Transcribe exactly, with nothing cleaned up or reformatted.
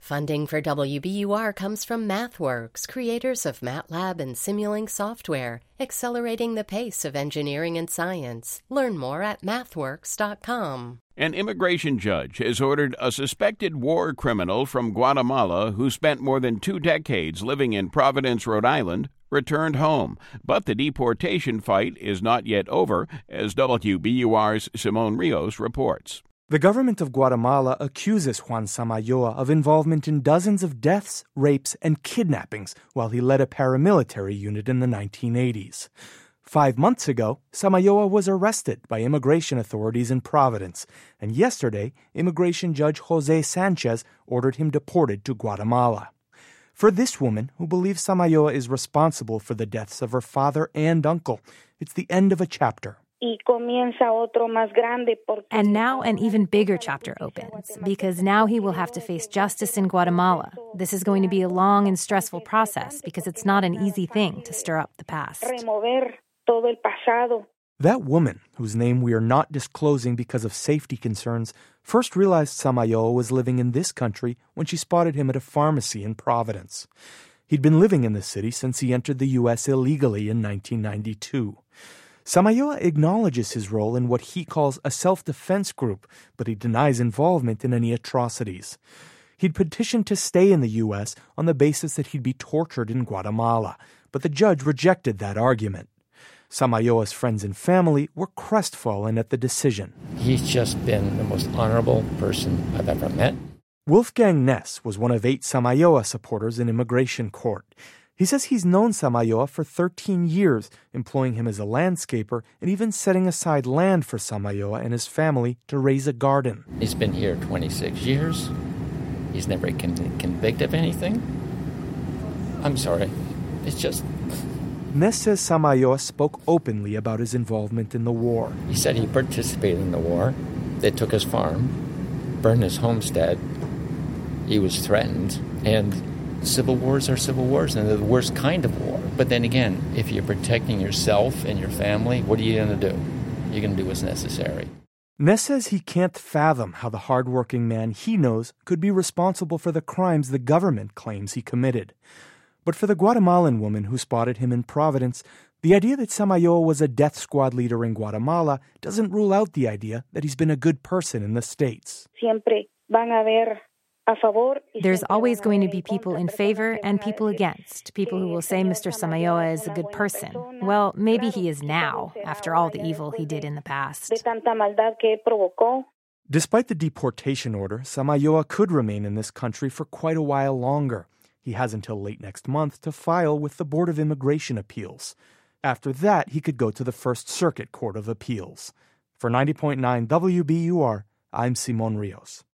Funding for W B U R comes from MathWorks, creators of MATLAB and Simulink software, accelerating the pace of engineering and science. Learn more at mathworks dot com. An immigration judge has ordered a suspected war criminal from Guatemala who spent more than two decades living in Providence, Rhode Island, returned home. But the deportation fight is not yet over, as W B U R's Simon Rios reports. The government of Guatemala accuses Juan Samayoa of involvement in dozens of deaths, rapes, and kidnappings while he led a paramilitary unit in the nineteen eighties. Five months ago, Samayoa was arrested by immigration authorities in Providence, and yesterday, immigration judge Jose Sanchez ordered him deported to Guatemala. For this woman, who believes Samayoa is responsible for the deaths of her father and uncle, it's the end of a chapter. And now an even bigger chapter opens, because now he will have to face justice in Guatemala. This is going to be a long and stressful process, because it's not an easy thing to stir up the past. That woman, whose name we are not disclosing because of safety concerns, first realized Samayoa was living in this country when she spotted him at a pharmacy in Providence. He'd been living in the city since he entered the U S illegally in nineteen ninety-two. Samayoa acknowledges his role in what he calls a self-defense group, but he denies involvement in any atrocities. He'd petitioned to stay in the U S on the basis that he'd be tortured in Guatemala, but the judge rejected that argument. Samayoa's friends and family were crestfallen at the decision. He's just been the most honorable person I've ever met. Wolfgang Ness was one of eight Samayoa supporters in immigration court. He says he's known Samayoa for thirteen years, employing him as a landscaper and even setting aside land for Samayoa and his family to raise a garden. He's been here twenty-six years. He's never con- convicted of anything. I'm sorry. It's just... Ness says Samayoa spoke openly about his involvement in the war. He said he participated in the war. They took his farm, burned his homestead. He was threatened, and civil wars are civil wars, and they're the worst kind of war. But then again, if you're protecting yourself and your family, what are you going to do? You're going to do what's necessary. Ness says he can't fathom how the hardworking man he knows could be responsible for the crimes the government claims he committed. But for the Guatemalan woman who spotted him in Providence, the idea that Samayoa was a death squad leader in Guatemala doesn't rule out the idea that he's been a good person in the States. There's always going to be people in favor and people against, people who will say Mister Samayoa is a good person. Well, maybe he is now, after all the evil he did in the past. Despite the deportation order, Samayoa could remain in this country for quite a while longer. He has until late next month to file with the Board of Immigration Appeals. After that, he could go to the First Circuit Court of Appeals. For ninety point nine W B U R, I'm Simon Rios.